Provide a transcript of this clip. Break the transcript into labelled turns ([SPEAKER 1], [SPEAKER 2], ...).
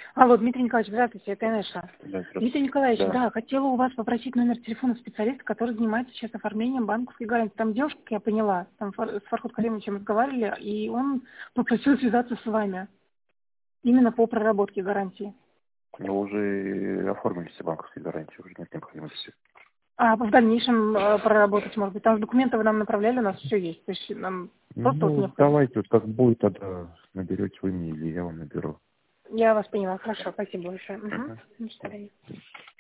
[SPEAKER 1] Алло, Дмитрий Николаевич, здравствуйте, это Инесса.
[SPEAKER 2] Да, здравствуйте.
[SPEAKER 1] Дмитрий Николаевич,
[SPEAKER 2] Да.
[SPEAKER 1] да, хотела у вас попросить номер телефона специалиста, который занимается сейчас оформлением банковской гарантии. Там девушка, я поняла, там с Фархут Каримовичем разговаривали, и он попросил связаться с вами именно по проработке гарантии.
[SPEAKER 2] Вы уже оформили все банковские гарантии, уже нет необходимости.
[SPEAKER 1] А в дальнейшем проработать, может быть, там же документы вы нам направляли, у нас все есть. То есть нам просто вот
[SPEAKER 2] Ну,
[SPEAKER 1] необходимо.
[SPEAKER 2] давайте, вот как будет, тогда наберете вы мне или я вам наберу.
[SPEAKER 1] Я вас поняла, хорошо, спасибо большое. Угу.
[SPEAKER 2] Мгм.
[SPEAKER 1] До свидания.